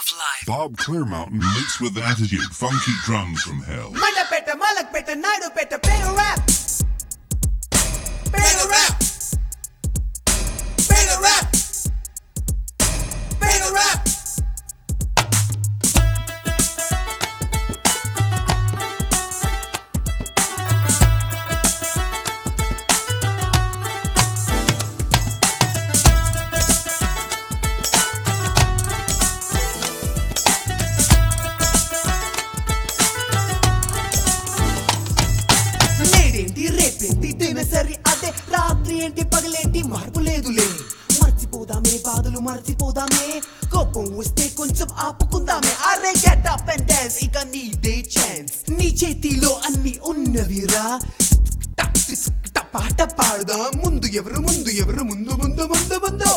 life. Bob Clearmountain mixed with attitude, funky drums from hell. Mandapeta, Malakpeta, Naidupeta, Better rap. Better rap. Better rap. Better rap. రేపేంటి దినసరి అదే రాత్రి ఏంటి పగలేంటి మార్పు లేదులే మర్చిపోదామే బాధలు మర్చిపోదామే కోపం వస్తే కొంచెం ఆపుకుందామే అరే గెట్ అప్ అండ్ డాన్స్ ఇక నీదే ఛాన్స్ నీ చేతిలో అన్ని ఉన్నవిరా పాట పాడదాం ముందు ఎవరు ముందు ఎవరు ముందు ముందు ముందు ముందు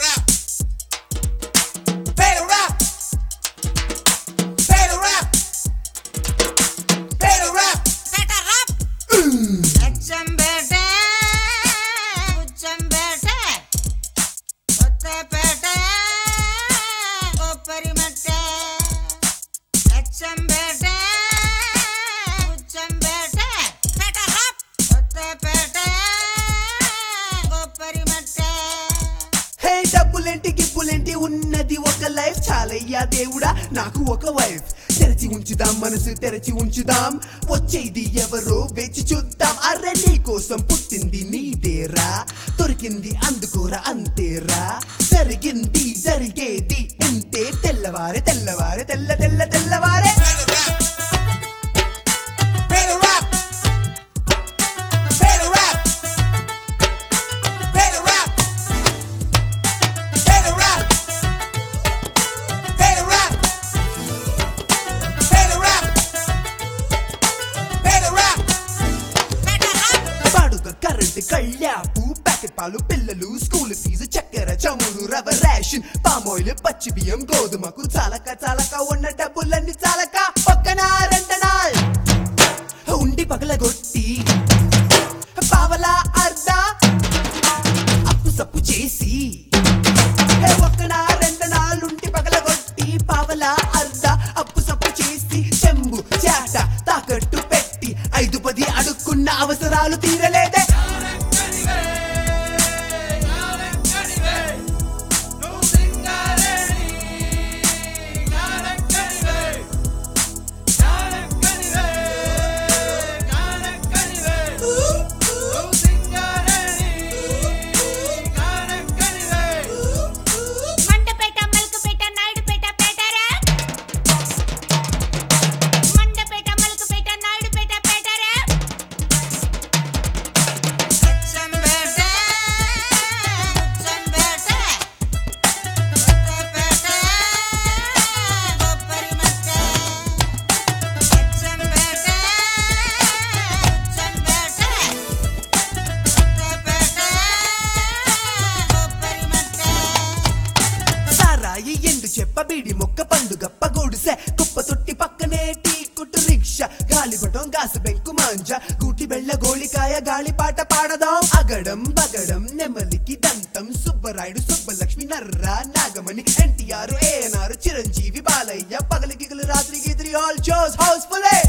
డబ్బులేంటి గిప్పులేంటి ఉన్నది ఒక లైఫ్ చాలయ్యా దేవుడా నాకు ఒక వైఫ్ తెరచి ఉంచుదాం మనసు తెరచి ఉంచుదాం వచ్చేది ఎవరో వేచి చూద్దాం అరే నీ కోసం పుట్టింది నీదేరా దొరికింది అందుకోరా అంతేరా జరిగింది జరిగేది ఇంతే తెల్లవారే తెల్లవారే తెల్ల తెల్ల తెల్లవారే కరెంట్ కళ్యాపు ప్యాకెట్ పాలు పిల్లలు స్కూల్ ఫీజు చక్కెర చమురు రవ్వ రేషన్ పామాయిల్ పచ్చి బియ్యం గోధుమకు చాలక చాలక ఉన్న డబ్బులన్నీ చాలక పక్కన రెండనాల్ ఉండి పగలగొట్టి పావలా అర్ధ అప్పు సప్పు చేసి ఒక్కన రెండనాలుంటి పగలగొట్టి పావలా అర్ధ అప్పు సప్పు చేసి చెంబు చేట తాకట్టు పెట్టి 5-10 అడుక్కున్న అవసరాలు తీరలేదే ఎండు చెప్ప బీడి మొక్క పండుగప్ప గొడుసె కుప్ప తొట్టి పక్కనే టీ కుట్టు రిక్షా గాలిపటం గాసు బెంకు మాంజ గూటి బెళ్ళ గోళికాయ గాలి పాట పాడదాం అగడం బగడం నెమలికి దంతం సుబ్బరాయుడు సుబ్బలక్ష్మి నర్రా నాగమణి ఎన్టీఆర్ ఏఎన్ఆర్ చిరంజీవి బాలయ్య పగలి గిగలు రాత్రి గీత్రి ఆల్ షోస్ హౌస్ఫుల్